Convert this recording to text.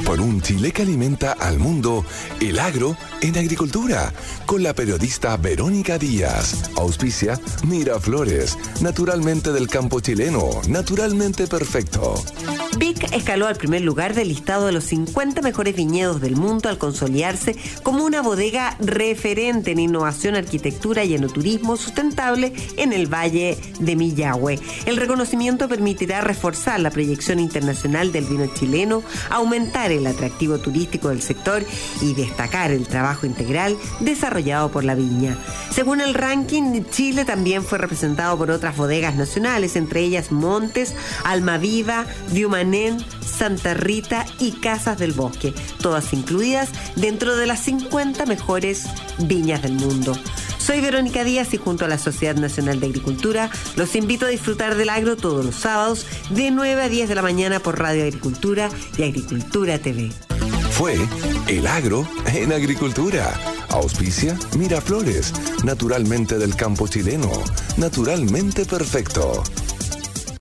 Por un Chile que alimenta al mundo, el agro en agricultura, con la periodista Verónica Díaz. Auspicia Miraflores, naturalmente del campo chileno, naturalmente perfecto. Vic escaló al primer lugar del listado de los 50 mejores viñedos del mundo al consolidarse como una bodega referente en innovación, arquitectura y enoturismo sustentable en el Valle de Millahue. El reconocimiento permitirá reforzar la proyección internacional del vino chileno, aumentar el atractivo turístico del sector y destacar el trabajo integral desarrollado por la viña. Según el ranking, Chile también fue representado por otras bodegas nacionales, entre ellas Montes, Almaviva, Diumanén, Santa Rita y Casas del Bosque, todas incluidas dentro de las 50 mejores viñas del mundo. Soy Verónica Díaz y junto a la Sociedad Nacional de Agricultura los invito a disfrutar del agro todos los sábados de 9 a 10 de la mañana por Radio Agricultura y Agricultura TV. Fue El Agro en Agricultura. Auspicia Miraflores, naturalmente del campo chileno, naturalmente perfecto.